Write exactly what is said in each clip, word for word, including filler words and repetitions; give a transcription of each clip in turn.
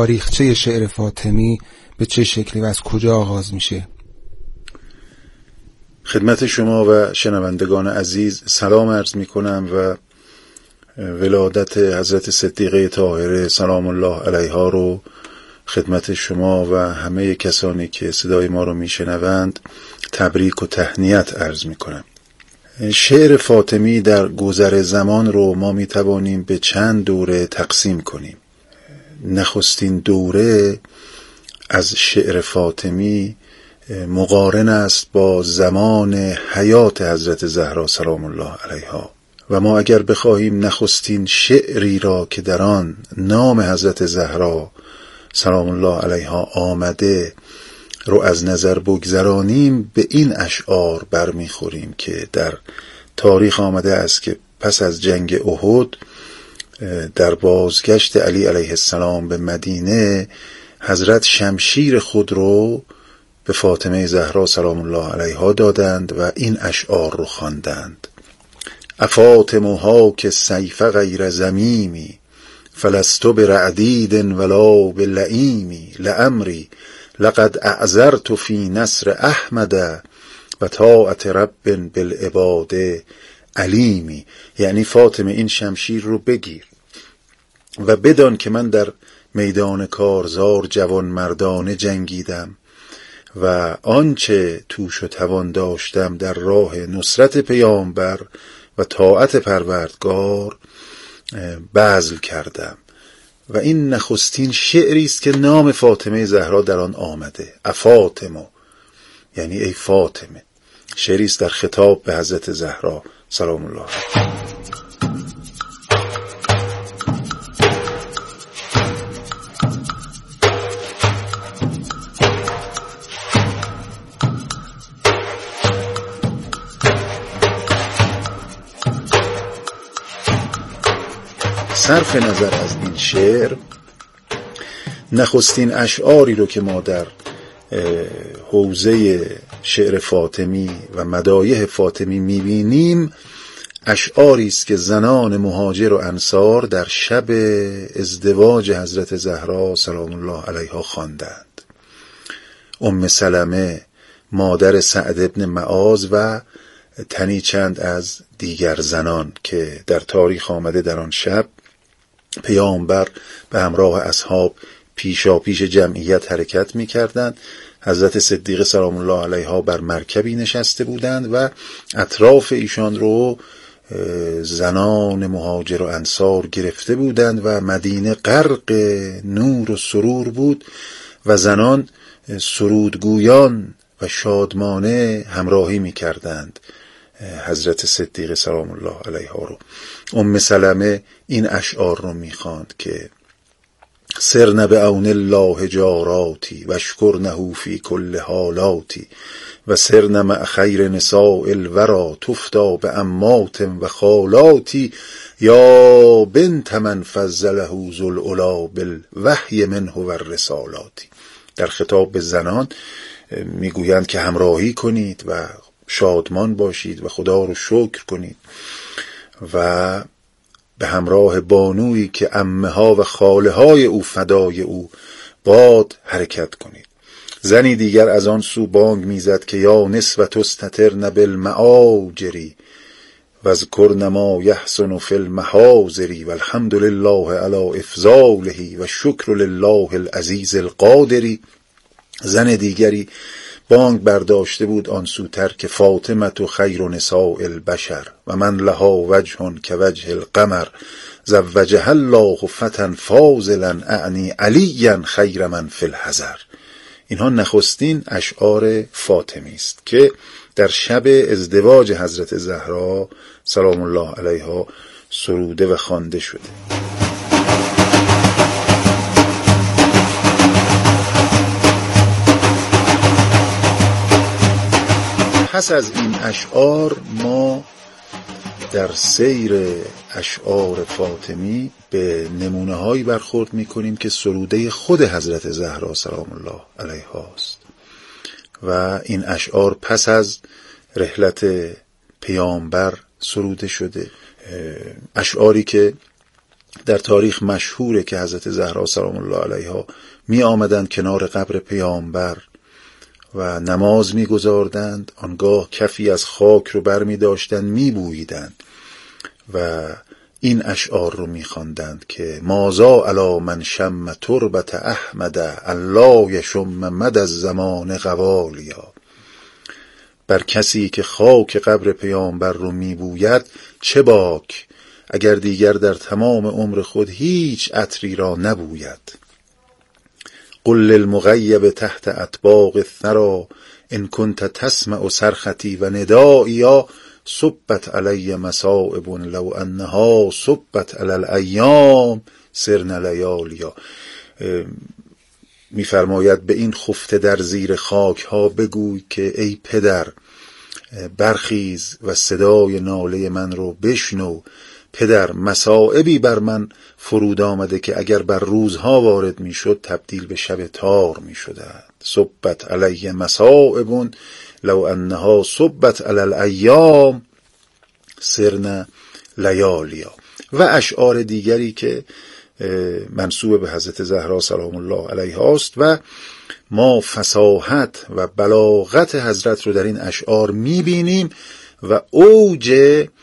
تاریخچه شعر فاطمی به چه شکلی و از کجا آغاز میشه؟ خدمت شما و شنوندگان عزیز سلام عرض میکنم و ولادت حضرت صدیقه طاهره سلام الله علیها رو خدمت شما و همه کسانی که صدای ما رو میشنوند تبریک و تهنیت عرض میکنم. شعر فاطمی در گذر زمان رو ما میتوانیم به چند دوره تقسیم کنیم. نخستین دوره از شعر فاطمی مقارن است با زمان حیات حضرت زهرا سلام الله علیها و ما اگر بخواهیم نخستین شعری را که در آن نام حضرت زهرا سلام الله علیها آمده رو از نظر بگذرانیم، به این اشعار برمیخوریم که در تاریخ آمده است که پس از جنگ احد در بازگشت علی علیه السلام به مدینه حضرت شمشیر خود رو به فاطمه زهرا سلام الله علیها دادند و این اشعار رو خواندند: افاطمها که سیف غیر زمیمی فلست برعدید ولا بلعیمی لامری لقد اعذرت فی نصر احمد و طاعت رب بالعباد علیمی. یعنی فاطمه این شمشیر رو بگیر و بدان که من در میدان کارزار جوان مردانه جنگیدم و آنچه توش و توان داشتم در راه نصرت پیامبر و طاعت پروردگار بذل کردم. و این نخستین شعری است که نام فاطمه زهرا در آن آمده. افاطمه یعنی ای فاطمه، شعری است در خطاب به حضرت زهرا سلام الله علیها. صرف نظر از این شعر، نخستین اشعاری رو که ما در حوزه شعر فاطمی و مدایح فاطمی میبینیم اشعاری است که زنان مهاجر و انصار در شب ازدواج حضرت زهرا سلام الله علیها خواندند. ام سلمه مادر سعد ابن معاذ و تنی چند از دیگر زنان که در تاریخ آمده در آن شب پیامبر به همراه اصحاب پیشا پیش جمعیت حرکت می کردند. حضرت صدیقه سلام الله علیها بر مرکبی نشسته بودند و اطراف ایشان رو زنان مهاجر و انصار گرفته بودند و مدینه غرق نور و سرور بود و زنان سرودگویان و شادمانه همراهی می کردند حضرت صدیقه سلام الله علیها رو. ام سلمه این اشعار رو میخواند که سرن بعون الله جاراتی و شکرنه فی کل حالاتی و سرن مع خیر نساء الورا تفتا به امات و خالاتی یا بنت من فضله ذو العلا بالوحی منه و الرسالاتی. در خطاب به زنان میگویند که همراهی کنید و شادمان باشید و خدا رو شکر کنید و به همراه بانویی که عمه ها و خاله های او فدای او باد حرکت کنید. زنی دیگر از آن سو بانگ میزد که یا نسوة استترن بالمعاجری و اذکرن ما یحسن فی المحاضری و الحمد لله علی افضاله و شکر لله العزیز القادری. زن دیگری بانگ برداشته بود آن سوتر که فاطمه خیر نساء البشر و من لها وجه که وجه القمر زوجها الله فتى فاضلا اعنی علیا خیر من فی الحضر. اینها نخستین اشعار فاطمی است که در شب ازدواج حضرت زهرا سلام الله علیها سروده و خوانده شده. پس از این اشعار ما در سیر اشعار فاطمی به نمونه هایی برخورد می کنیم که سروده خود حضرت زهرا سلام الله علیها است و این اشعار پس از رحلت پیامبر سروده شده. اشعاری که در تاریخ مشهوره که حضرت زهرا سلام الله علیها می آمدند کنار قبر پیامبر و نماز می گذاردند، آنگاه کفی از خاک رو بر می داشتند می بوییدند و این اشعار رو می خواندند که مازا علی من شم تربت احمد الله یشم مد الزمان قوالیا. بر کسی که خاک قبر پیامبر رو می بوید چه باک اگر دیگر در تمام عمر خود هیچ عطری را نبوید. قل للمغیب تحت اطباق الثری ان کنت تسمع صرختی و ندائی صبت علی مصائب لو انها صبت علی الایام سرن لیالیا. میفرماید به این خفته در زیر خاک ها بگوی که ای پدر برخیز و صدای ناله من رو بشنو. پدر مصائبی بر من فرود آمده که اگر بر روزها وارد می شد تبدیل به شب تار می شده. صبت علی مصائب لو انها صبت علی الایام سرن لیالیا. و اشعار دیگری که منسوب به حضرت زهرا سلام الله علیها است و ما فصاحت و بلاغت حضرت رو در این اشعار می بینیم و اوج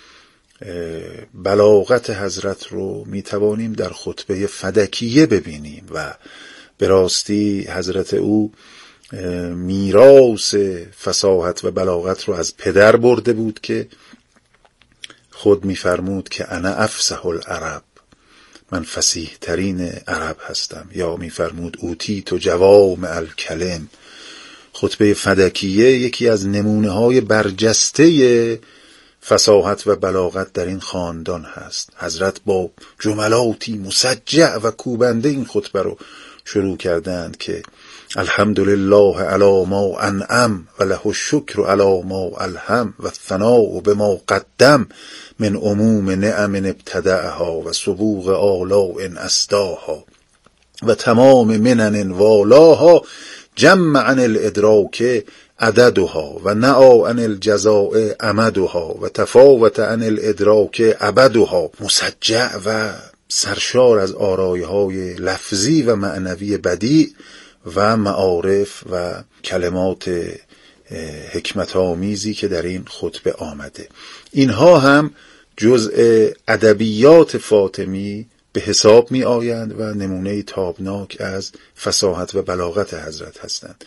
بلاغت حضرت رو می توانیم در خطبه فدکیه ببینیم و به راستی حضرت او میراث فصاحت و بلاغت رو از پدر برده بود که خود می فرمود که انا افصح العرب، من فصیح ترین عرب هستم، یا می فرمود اوتیت جوامع الکلم. خطبه فدکیه یکی از نمونه های برجسته فصاحت و بلاغت در این خاندان هست. حضرت با جملاتی مسجع و کوبنده این خطبه رو شروع کردند که الحمدلله علی ما انعم و له الشکر علی ما الهم و الثناء بما قدم من عموم نعم ابتدعها و سبوغ آلاء اسداها و تمام منن والاها جمع عن الادراک عددها و نعا عن الجزاء امدها و تفاوت عن الادراک ابدها. مسجع و سرشار از آرایهای لفظی و معنوی بدیع و معارف و کلمات حکمت آمیزی که در این خطبه آمده. اینها هم جزء ادبیات فاطمی به حساب می آیند و نمونه تابناک از فصاحت و بلاغت حضرت هستند.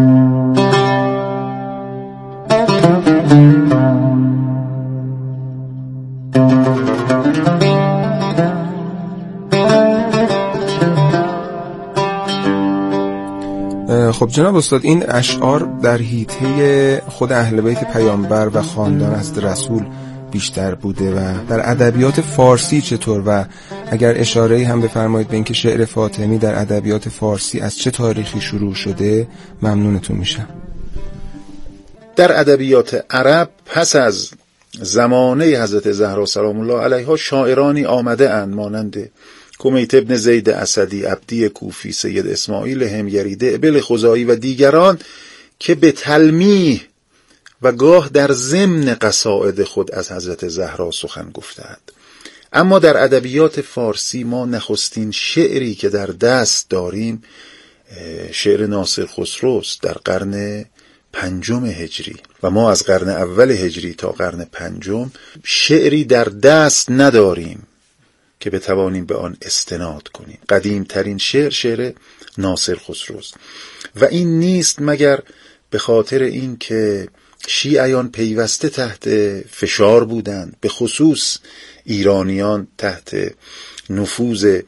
خب جناب استاد، این اشعار در حیطه خود اهل بیت پیامبر و خاندان حضرت رسول بیشتر بوده و در ادبیات فارسی چطور؟ و اگر اشاره‌ای هم بفرمایید به اینکه شعر فاطمی در ادبیات فارسی از چه تاریخی شروع شده ممنونتون میشم. در ادبیات عرب پس از زمانه حضرت زهرا سلام الله علیها شاعرانی آمده اند مانند کمیت ابن زید اسدی، عبدی کوفی، سید اسماعیل همگری، دعبل خزاعی و دیگران که به تلمیح و گاه در ضمن قصائد خود از حضرت زهرا سخن گفتند. اما در ادبیات فارسی ما نخستین شعری که در دست داریم شعر ناصر خسروست در قرن پنجم هجری و ما از قرن اول هجری تا قرن پنجم شعری در دست نداریم که بتوانیم به آن استناد کنیم. قدیم ترین شعر شعر ناصر خسروست و این نیست مگر به خاطر این که شیعیان پیوسته تحت فشار بودند، به خصوص ایرانیان تحت نفوذ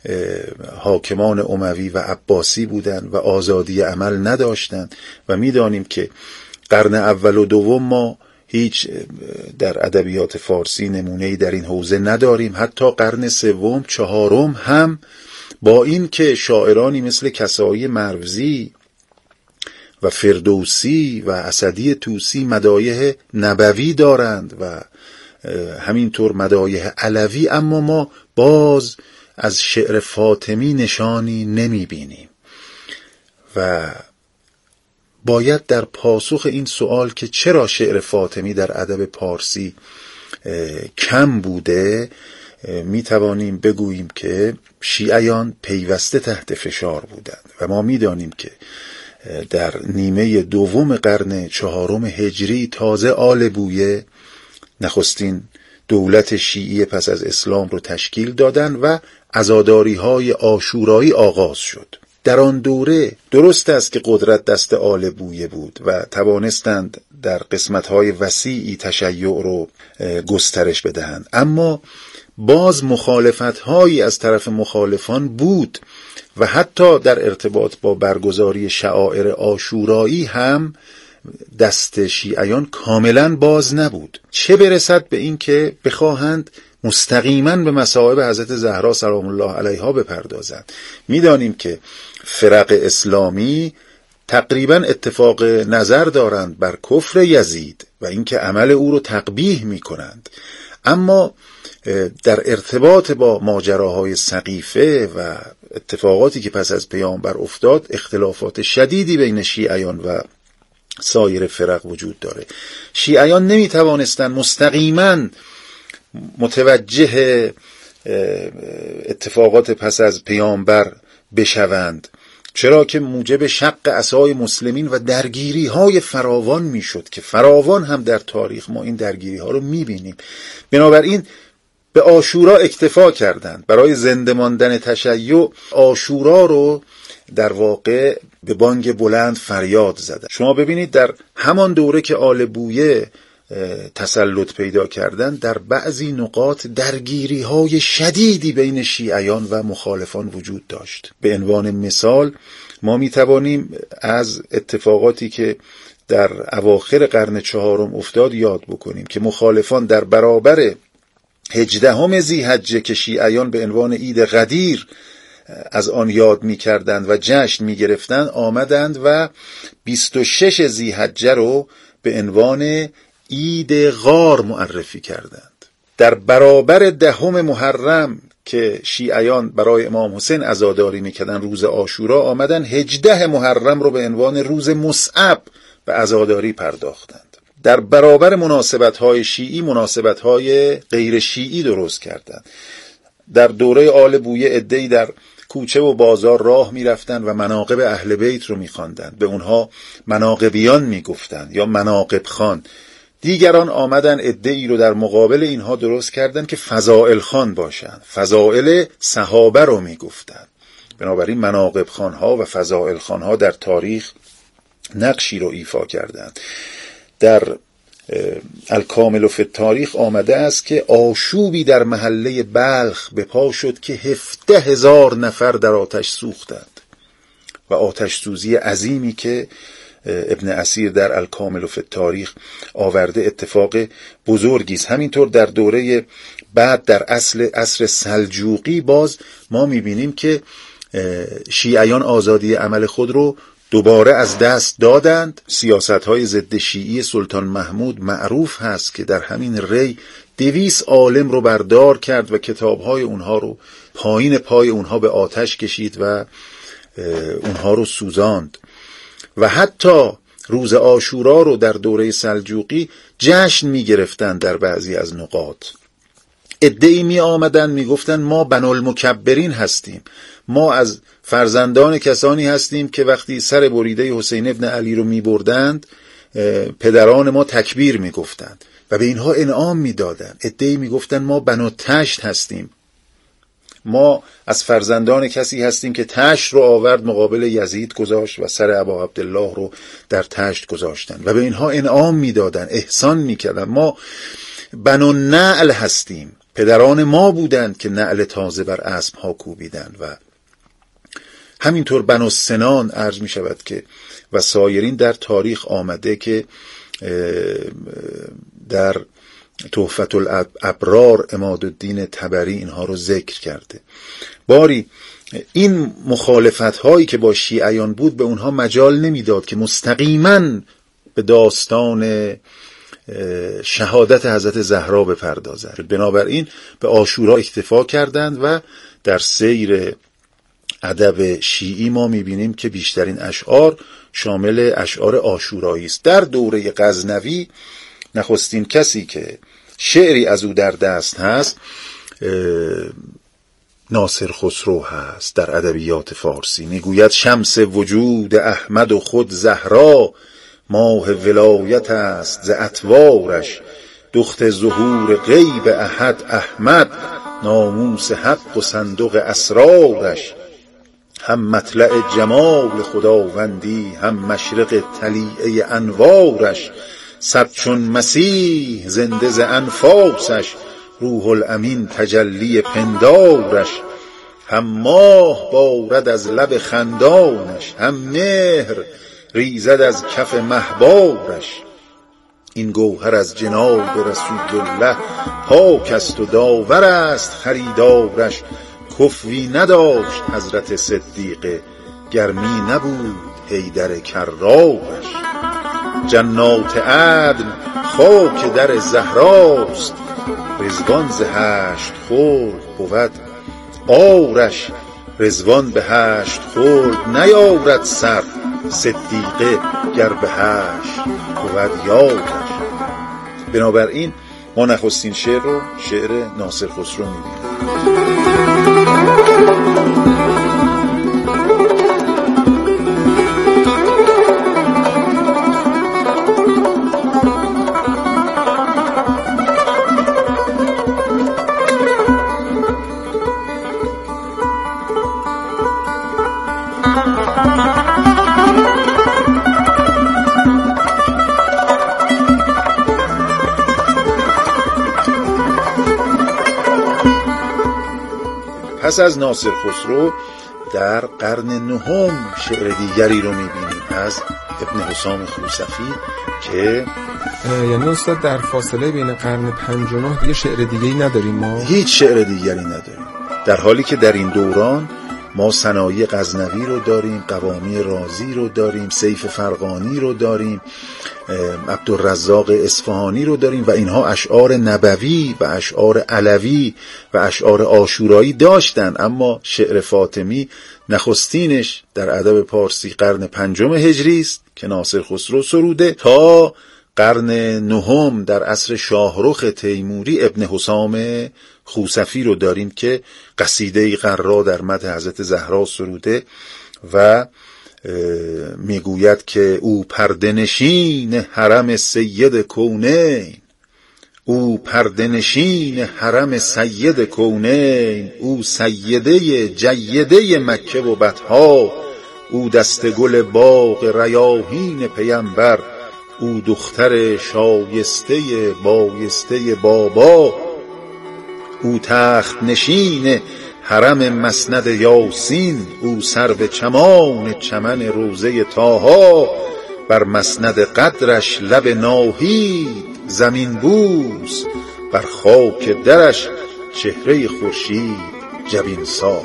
حاکمان اموی و عباسی بودند و آزادی عمل نداشتند و می‌دانیم که قرن اول و دوم ما هیچ در ادبیات فارسی نمونه‌ای در این حوزه نداریم. حتی قرن سوم چهارم هم با این که شاعرانی مثل کسایی مروزی و فردوسی و اسدی طوسی مدایح نبوی دارند و همینطور مدایح علوی، اما ما باز از شعر فاطمی نشانی نمی بینیم و باید در پاسخ این سوال که چرا شعر فاطمی در ادب پارسی کم بوده می توانیم بگوییم که شیعیان پیوسته تحت فشار بودند و ما می دانیم که در نیمه دوم قرن چهارم هجری تازه آل بویه نخستین دولت شیعی پس از اسلام رو تشکیل دادند و عزاداری‌های عاشورایی آغاز شد. در آن دوره درست است که قدرت دست آل بویه بود و توانستند در قسمت‌های وسیعی تشیع رو گسترش بدهند، اما باز مخالفت‌هایی از طرف مخالفان بود و حتی در ارتباط با برگزاری شعائر عاشورایی هم دست شیعیان کاملا باز نبود، چه برسد به این که بخواهند مستقیما به مصائب حضرت زهرا سلام الله علیها بپردازند. میدانیم که فرق اسلامی تقریبا اتفاق نظر دارند بر کفر یزید و اینکه عمل او رو تقبیح میکنند، اما در ارتباط با ماجراهای سقیفه و اتفاقاتی که پس از پیامبر افتاد اختلافات شدیدی بین شیعیان و سایر فرق وجود داره. شیعیان نمی توانستند مستقیما متوجه اتفاقات پس از پیامبر بشوند، چرا که موجب شق عصای مسلمین و درگیری های فراوان می شد که فراوان هم در تاریخ ما این درگیری ها رو می بینیم. بنابراین به عاشورا اکتفا کردند. برای زنده ماندن تشیع عاشورا رو در واقع به بانگ بلند فریاد زدند. شما ببینید در همان دوره که آل بویه تسلط پیدا کردن، در بعضی نقاط درگیری های شدیدی بین شیعیان و مخالفان وجود داشت. به عنوان مثال ما می توانیم از اتفاقاتی که در اواخر قرن چهارم افتاد یاد بکنیم که مخالفان در برابر هجدهم ذی‌حجه که شیعیان به عنوان عید غدیر از آن یاد می کردند و جشن می گرفتند، آمدند و بیست و شش ذی‌حجه رو به عنوان عید غار معرفی کردند. در برابر دهم محرم که شیعیان برای امام حسین عزاداری میکردن، روز عاشورا، آمدن هجده محرم رو به عنوان روز مصعب به عزاداری پرداختند. در برابر مناسبت‌های شیعی مناسبت‌های غیر شیعی درست کردند. در دوره آل بویه عده‌ای در کوچه و بازار راه می‌رفتند و مناقب اهل بیت رو می‌خواندند، به اونها مناقبیان می‌گفتند یا مناقب خان. دیگران آمدن عده‌ای رو در مقابل اینها درست کردند که فضائل خان باشند، فضائل صحابه رو میگفتند. بنابراین مناقب خانها و فضائل خانها در تاریخ نقشی رو ایفا کردند. در الکامل فی التاریخ آمده است که آشوبی در محله بلخ به پا شد که هفده هزار نفر در آتش سوختند و آتش سوزی عظیمی که ابن اسیر در الکامل فی التاریخ آورده اتفاق بزرگی است. همینطور در دوره بعد در اصل عصر سلجوقی باز ما میبینیم که شیعیان آزادی عمل خود رو دوباره از دست دادند. سیاست‌های ضد شیعی سلطان محمود معروف هست که در همین ری دویست عالم رو بردار کرد و کتاب‌های اونها رو پایین پای اونها به آتش کشید و اونها رو سوزاند. و حتی روز عاشورا رو در دوره سلجوقی جشن می گرفتن در بعضی از نقاط. عده‌ای می آمدن می گفتن ما بنوالمکبرین هستیم، ما از فرزندان کسانی هستیم که وقتی سر بریده حسین ابن علی رو می بردند پدران ما تکبیر می گفتند و به اینها انعام می دادن. عده‌ای می گفتن ما بنو تشت هستیم، ما از فرزندان کسی هستیم که تشت رو آورد مقابل یزید گذاشت و سر ابا عبدالله رو در تشت گذاشتن و به اینها انعام میدادن، احسان میکردن. ما بنو نعل هستیم، پدران ما بودند که نعل تازه بر اسب ها کوبیدن. و همینطور بنو سنان عرض می شود که و سایرین در تاریخ آمده که در تحفة الابرار عمادالدین طبری اینها رو ذکر کرده. باری این مخالفت هایی که با شیعیان بود به اونها مجال نمیداد که مستقیما به داستان شهادت حضرت زهرا بپردازند. بنابراین به عاشورا اکتفا کردند و در سیر ادب شیعی ما میبینیم که بیشترین اشعار شامل اشعار عاشورایی است. در دوره غزنوی نخستین کسی که شعری از او در دست هست ناصر خسرو هست در ادبیات فارسی. میگوید شمس وجود احمد و خود زهرا، ماه ولایت است ز اطوارش، دخت ظهور غیب احد احمد، ناموس حق و صندوق اسرارش، هم مطلع جمال خداوندی هم مشرق طلیعه انوارش، صد چون مسیح زنده ز انفاسش، روح الامین تجلی پندارش، هم ماه بارد از لب خندانش، هم مهر ریزد از کف مهبارش، این گوهر از جناب رسول الله پاک است و داور است خریدارش، کفوی نداشت حضرت صدیقه گرمی نبود حیدر کرارش، جنات عدن خاک در زهراست، رضوان ز هشت خلد بود آرش، رضوان به هشت خلد نیارد سر، صدیقه گر به هشت بود یارش. بنابراین ما نخستین شعر رو شعر ناصر خسرو می‌بینیم. پس از ناصر خسرو در قرن نهم شعر دیگری رو میبینیم از ابن حسام خوصفی که یعنی استاد در فاصله بین قرن پنج و نه دیگه شعر دیگه‌ای نداریم، ما هیچ شعر دیگری نداریم، در حالی که در این دوران ما ثنایی غزنوی رو داریم، قوامی رازی رو داریم، سیف فرغانی رو داریم، عبدالرزاق اصفهانی رو داریم و اینها اشعار نبوی و اشعار علوی و اشعار عاشورایی داشتن. اما شعر فاطمی نخستینش در ادب پارسی قرن پنجم هجری است که ناصر خسرو سروده، تا قرن نهم در عصر شاهرخ تیموری ابن حسام خوصفی رو داریم که قصیده غرا در مدح حضرت زهرا سروده و میگوید که او پرده نشین حرم سید کونین، او پرده نشین حرم سید کونین، او سیده جیده مکه و بطحا، او دست گل باغ ریاحین پیمبر، او دختر شایسته بایسته بابا، او تخت نشین حرم مسند یاسین، او سرو چمان چمن روضه طاها، بر مسند قدرش لب ناهید زمین بوس، بر خاک درش چهره خورشید جبین سا.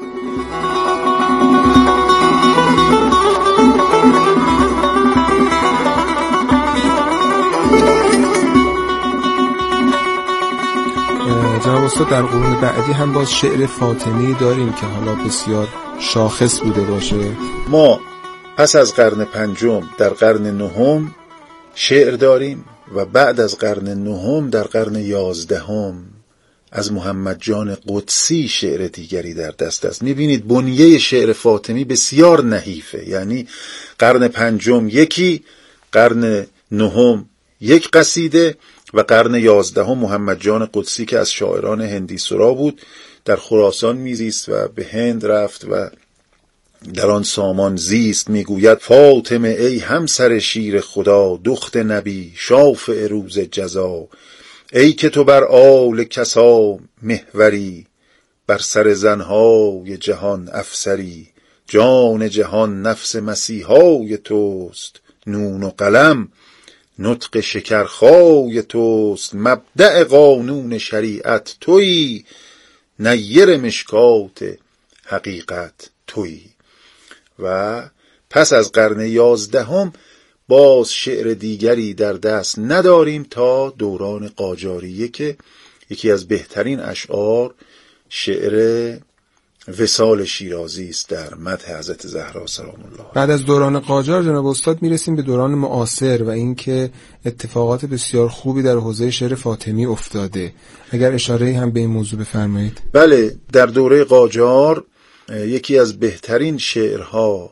جناب استاد در قرون بعدی هم باز شعر فاطمی داریم که حالا بسیار شاخص بوده باشه. ما پس از قرن پنجم در قرن نهم شعر داریم و بعد از قرن نهم در قرن یازدهم از محمد جان قدسی شعر دیگری در دست است. میبینید بنیه شعر فاطمی بسیار نحیفه، یعنی قرن پنجم یکی، قرن نهم یک قصیده و قرن یازدهم محمد جان قدسی که از شاعران هندی سرا بود، در خراسان میزیست و به هند رفت و در آن سامان زیست. میگوید فاطمه ای همسر شیر خدا، دخت نبی شافع روز جزا، ای که تو بر آل کسا محوری، بر سر زنهای جهان افسری، جان جهان نفس مسیحای توست، نون و قلم نطق شکرخای توست، مبدأ قانون شریعت تویی، نیر مشکات حقیقت تویی. و پس از قرن یازدهم باز شعر دیگری در دست نداریم تا دوران قاجاریه که یکی از بهترین اشعار شعر وصال شیرازی است در مدح حضرت زهرا سلام الله. بعد از دوران قاجار جناب استاد میرسیم به دوران معاصر و اینکه اتفاقات بسیار خوبی در حوزه شعر فاطمی افتاده. اگر اشاره هم به این موضوع بفرمایید. بله، در دوره قاجار یکی از بهترین شعرها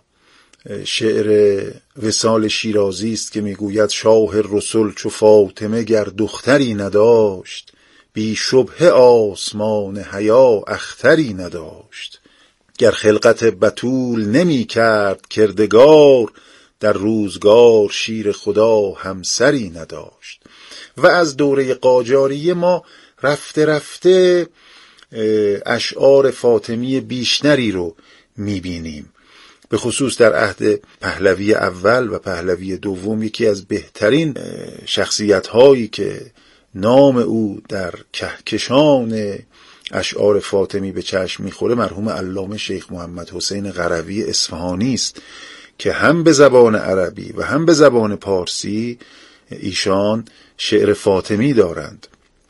شعر وصال شیرازی است که میگوید شاه رسول چو فاطمه گر دختری نداشت، بی شبهه آسمان حیا اختری نداشت. گر خلقت بتول نمی کرد کردگار، در روزگار شیر خدا همسری نداشت. و از دوره قاجاریه ما رفته رفته اشعار فاطمی بیشتری رو میبینیم. به خصوص در عهد پهلوی اول و پهلوی دوم یکی از بهترین شخصیت هایی که نام او در کهکشان اشعار فاطمی به چشم میخوره مرحوم علامه شیخ محمد حسین قروی اصفهانی است که هم به زبان عربی و هم به زبان پارسی ایشان شعر فاطمی دارند.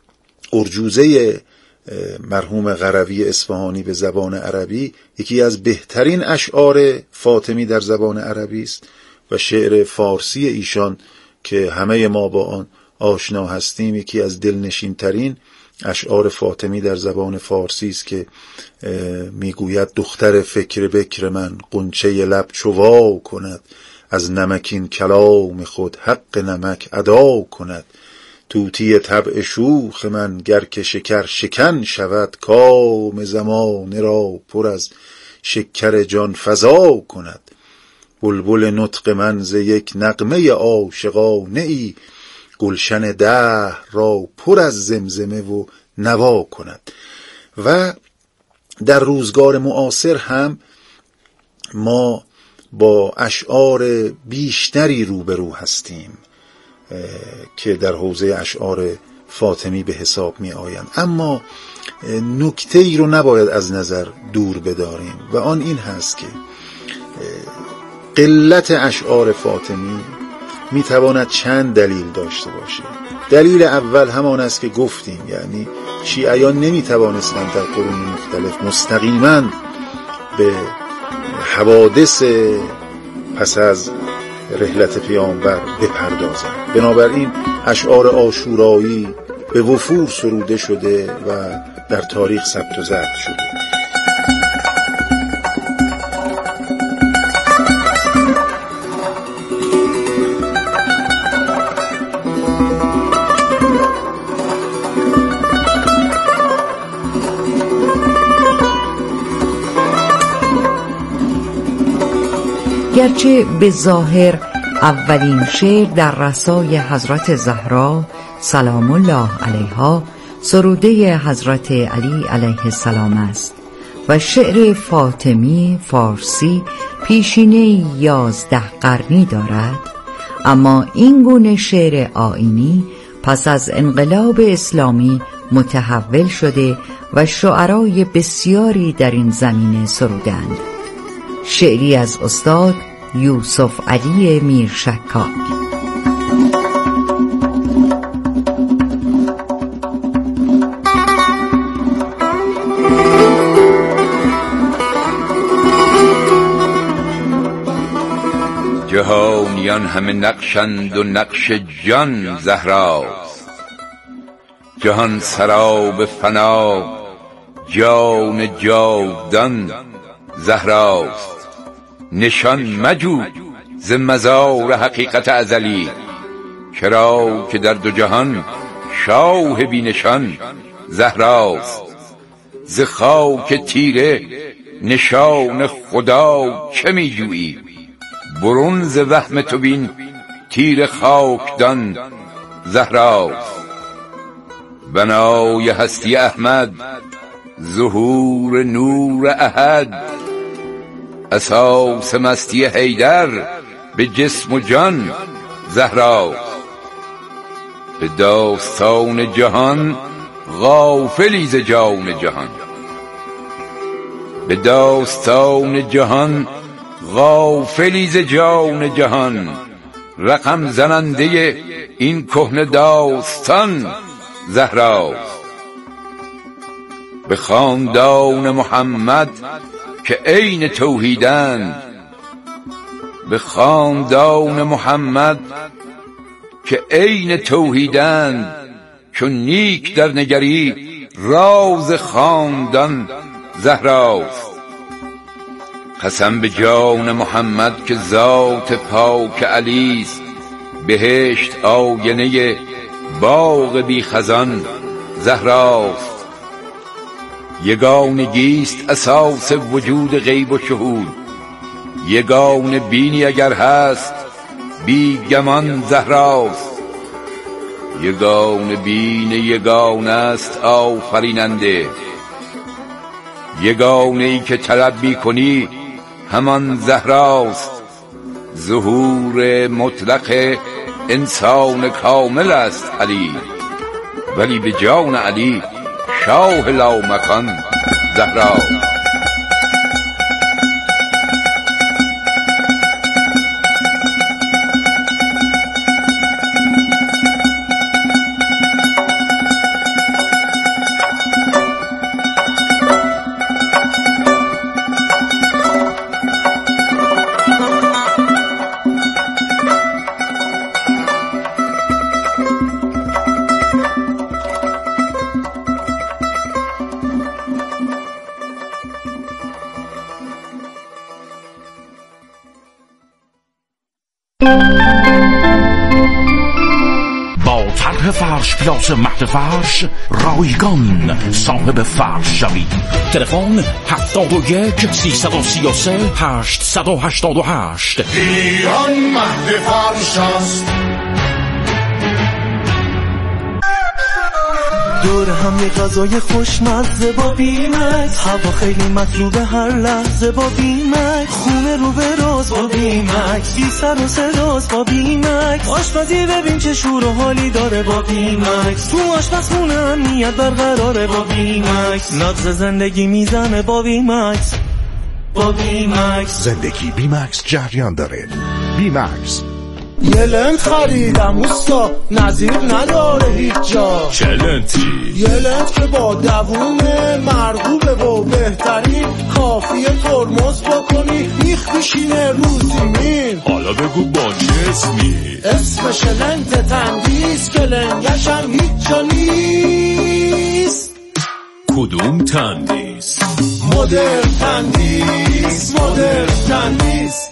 ارجوزه مرحوم قروی اصفهانی به زبان عربی یکی از بهترین اشعار فاطمی در زبان عربی است و شعر فارسی ایشان که همه ما با آن آشنا هستیم یکی از دلنشین ترین اشعار فاطمی در زبان فارسی است که میگوید دختر فکر بکر من غنچه لب چوا کند، از نمکین کلام خود حق نمک ادا کند. طوطی طبع شوخ من گر که شکر شکن شود، کام زمانه را پر از شکر جان فزا کند. بلبل نطق من ز یک نغمه عاشقانه ای، گلشن دهر را پر از زمزمه و نوا کند. و در روزگار معاصر هم ما با اشعار بیشتری روبرو هستیم که در حوزه اشعار فاطمی به حساب می آیند، اما نکته ای رو نباید از نظر دور بداریم و آن این هست که قلت اشعار فاطمی می تواند چند دلیل داشته باشه. دلیل اول همان است که گفتیم، یعنی شیعیان نمی توانستند در قرون مختلف مستقیما به حوادث پس از رحلت پیامبر بپردازند. بنابراین اشعار عاشورایی به وفور سروده شده و در تاریخ ثبت و ضبط شده. گرچه به ظاهر اولین شعر در رسای حضرت زهرا سلام الله علیها سروده حضرت علی علیه السلام است و شعر فاطمی فارسی پیشینه یازده قرنی دارد، اما این گونه شعر آیینی پس از انقلاب اسلامی متحول شده و شعرای بسیاری در این زمینه سرودند. شعری از استاد یوسف علی میرشکاک. جهانیان همه نقشند و نقش جان زهراست، جهان سراب فنا جان جاودان زهراست. نشان مجو ز مزار حقیقت ازلی، چرا که در دو جهان شاه بی نشان زهراست. ز خاک تیره نشان خدا چه می جویی، برون ز وهم تو بین تیر خاکدان زهراست. بنای هستی احمد ظهور نور احد، اساس مستی حیدر به جسم و جان زهراست. به داستان جهان غافلی ز جان جهان، به داستان جهان غافلی ز جان جهان. رقم زننده این کهنه داستان زهراست. به خاندان محمد که عین توحیدند، به خاندان محمد که عین توحیدند، چون نیک در نگری راز خاندان زهراست. قسم به جان محمد که ذات پاک علیست، بهشت آینه باغ بی خزان زهراست. یگانگیست اساس وجود غیب و شهود، یگانه بینی اگر هست بی گمان زهراست. یگانه بین یگانه است آفریننده، یگانه ای که طلب می کنی همان زهراست. ظهور مطلق انسان کامل است علی، ولی به جان علی شاه لامکان زهراست. با طرح فرش پلاس مهد فرش رایگان صاحب فرش شوید. تلفن هفتاد و یک سیصد و سی و سه هشتصد و هشتاد و هشت. ایران مهد فرش است. دور هم یه غذای خوشمزه با بیمکس، هوا خیلی مطلوبه هر لحظه با بیمکس، خونه رو به راز با بیمکس، بی سر و صداست با بیمکس، آشپزی ببین چه شور و حالی داره با بیمکس، تو آشپزخونه امنیت برقراره با بیمکس، نبض زندگی میزنه با بیمکس، با بیمکس زندگی بیمکس جریان داره. بیمکس یه لنت خریدم اوستا، نظیر نداره هیچ جا. چه لنتی؟ یه لنت که با دوومه، مرغوبه و بهترین، کافیه ترمز بکنی میخ بشینه رو زمین. حالا بگو با چه اسمی؟ اسمش لنت تندیس که لنگشم هیچ جا نیست. کدوم تندیس؟ مدر تندیس، مدر تندیس.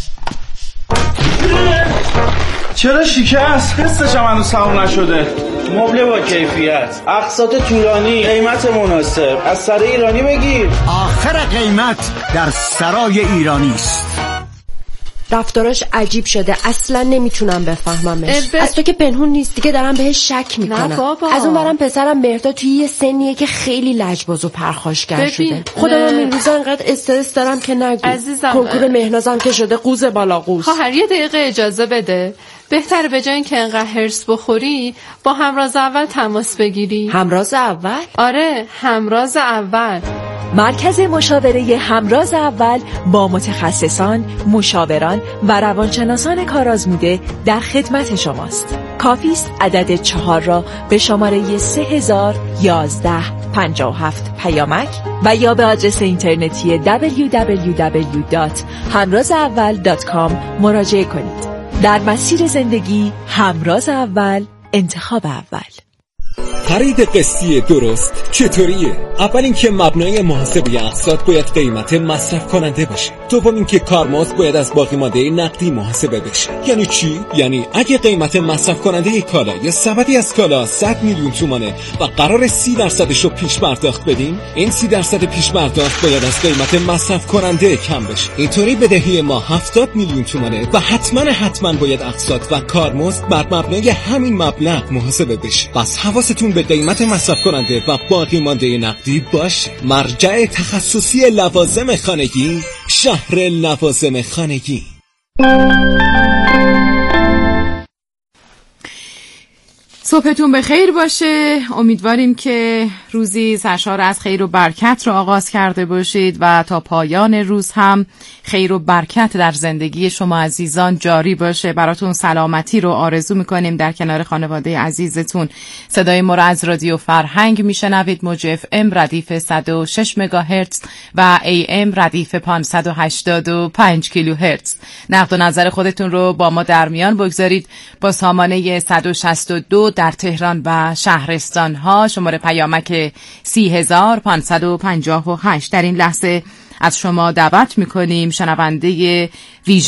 چرا شکست؟ قسطش هم هنوز تموم نشده. مبل با کیفیت، اقساط طولانی، قیمت مناسب. از سرای ایرانی بگیر. آخر قیمت در سرای ایرانی است. رفتاراش عجیب شده، اصلا نمیتونم بفهممش. از تو که پنهون نیست دیگه، دارم بهش شک میکنم. از اون برم پسرم مهرداد توی یه سنیه که خیلی لجباز و پرخاشگر شده. خودم هم این روزا انقدر استرس دارم که نگو. کنکور مهنازم که شده قوز بالا قوز. خواهر یه دقیقه اجازه بده. بهتره به جای اینکه انقدر هرس بخوری با همراز اول تماس بگیری. همراز اول؟ آره، همراز اول. مرکز مشاوره همراز اول با متخصصان، مشاوران و روانشناسان کارآزموده در خدمت شماست. کافی است عدد چهار را به شماره سه هزار یازده پنجاه و هفت پیامک و یا به آدرس اینترنتی دبلیو دبلیو دبلیو دات همراز اول دات کام مراجعه کنید. در مسیر زندگی همراز اول، انتخاب اول. خرید قسطی درست چطوریه؟ اول اینکه مبنای محاسبه اقساط باید قیمت مصرف کننده باشه. دوم اینکه کارمزد باید از باقی مانده نقدی محاسبه بشه. یعنی چی؟ یعنی اگه قیمت مصرف کننده کالا یا سبدی از کالا صد میلیون تومانه و قرار سی درصدش رو پیش پرداخت بدیم، این سی درصد پیش پرداخت باید از قیمت مصرف کننده کم بشه. اینطوری بدهی ما هفتاد میلیون تومانه و حتما حتما باید اقساط و کارمزد بر مبنای همین مبلغ محاسبه بشه. پس حواستون به قیمت مصرف کننده و باقی مانده نقدی باشه. مرجع تخصصی لوازم خانگی، شهر لوازم خانگی. صبحتون به خیر باشه. امیدواریم که روزی سرشار از خیر و برکت رو آغاز کرده باشید و تا پایان روز هم خیر و برکت در زندگی شما عزیزان جاری باشه. براتون سلامتی رو آرزو میکنیم در کنار خانواده عزیزتون. صدای ما رو از رادیو فرهنگ میشنوید، موج اف ام ردیف صد و شش مگاهرتز و ای ام ردیف پانصد و هشتاد و پنج کیلوهرتز. نقد و نظر خودتون رو با ما در میان بگذارید با سامانه صد و شصت و دو در تهران و شهرستان ها، شماره پیامک سی هزار پانصد و پنجاه و هشت. در این لحظه از شما دعوت میکنیم شنونده ویژه